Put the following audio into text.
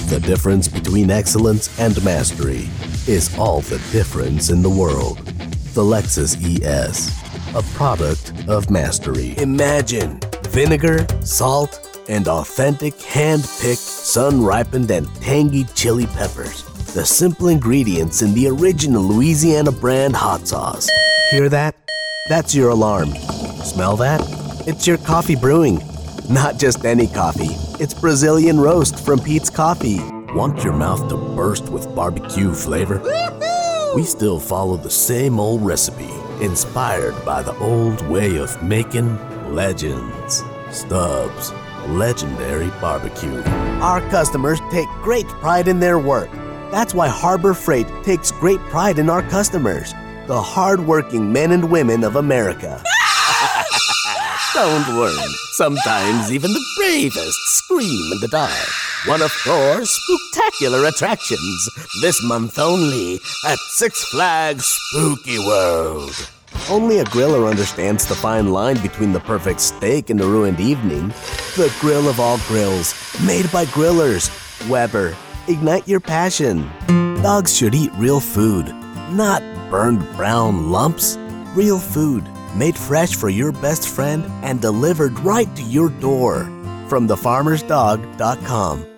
The difference between excellence and mastery is all the difference in the world. The Lexus ES, a product of mastery. Imagine vinegar, salt, and authentic hand-picked, sun-ripened, and tangy chili peppers. The simple ingredients in the original Louisiana brand hot sauce. Hear that? That's your alarm. Smell that? It's your coffee brewing. Not just any coffee. It's Brazilian roast from Pete's Coffee. Want your mouth to burst with barbecue flavor? We still follow the same old recipe, inspired by the old way of making legends. Stubbs Legendary Barbecue. Our customers take great pride in their work. That's why Harbor Freight takes great pride in our customers, the hard-working men and women of America. Don't worry, sometimes even the bravest scream in the dark. One of Thor's spectacular attractions, this month only at Six Flags Spooky World. Only a griller understands the fine line between the perfect steak and the ruined evening. The grill of all grills, made by grillers. Weber, ignite your passion. Dogs should eat real food, not burned brown lumps. Real food, made fresh for your best friend and delivered right to your door. From thefarmersdog.com.